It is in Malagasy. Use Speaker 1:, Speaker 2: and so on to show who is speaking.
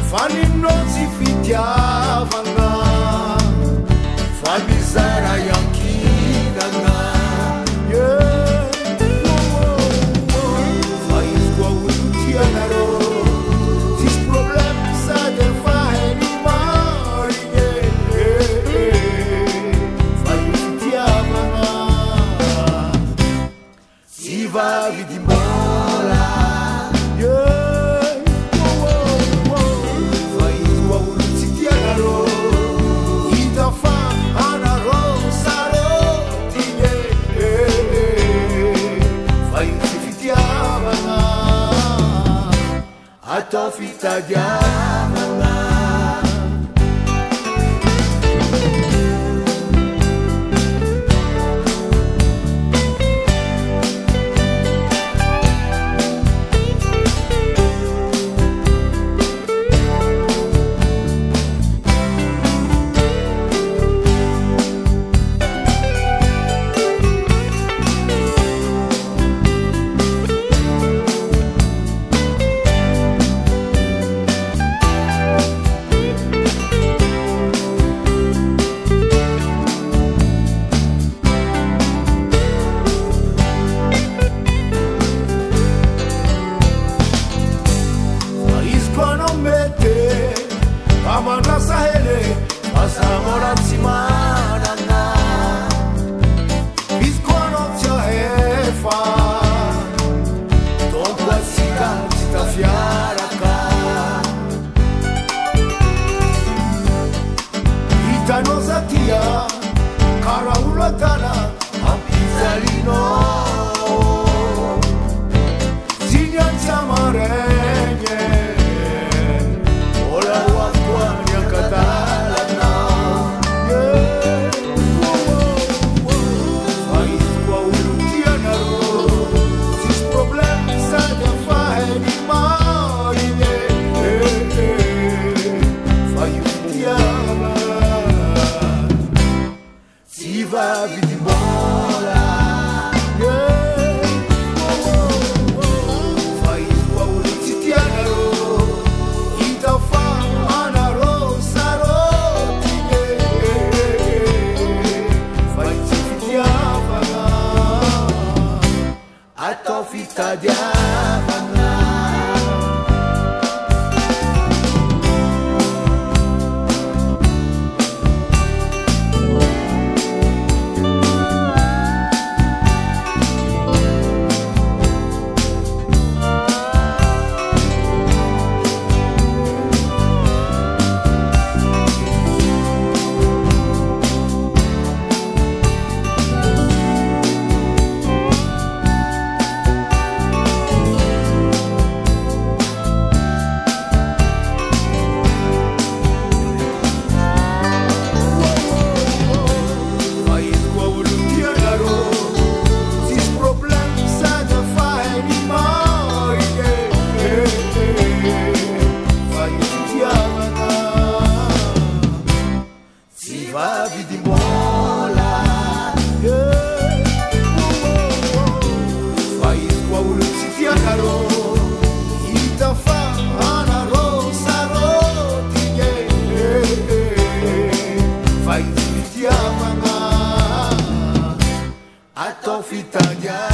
Speaker 1: faninozy fitiavagna fa mizara yankinagna fa izy koa olo tianarô tsisy problème sady faheny marigny fa io fitiavagna tsy vavidimbola atao fitadiavagna Nozatia karaula tana ampizalino zinya tamarenye ola wakwanya katalana faiz kwa ulutia naro sis problem sada faheni marine faiutia va vidimbola faiz kwa ulitianaro itafa anaro sarotine faiz fitiavana atao fitadiavana vidimbola faiz kwa ulitianaro itafa anaro sarotine faiz fitiavagna atao fitadiavagna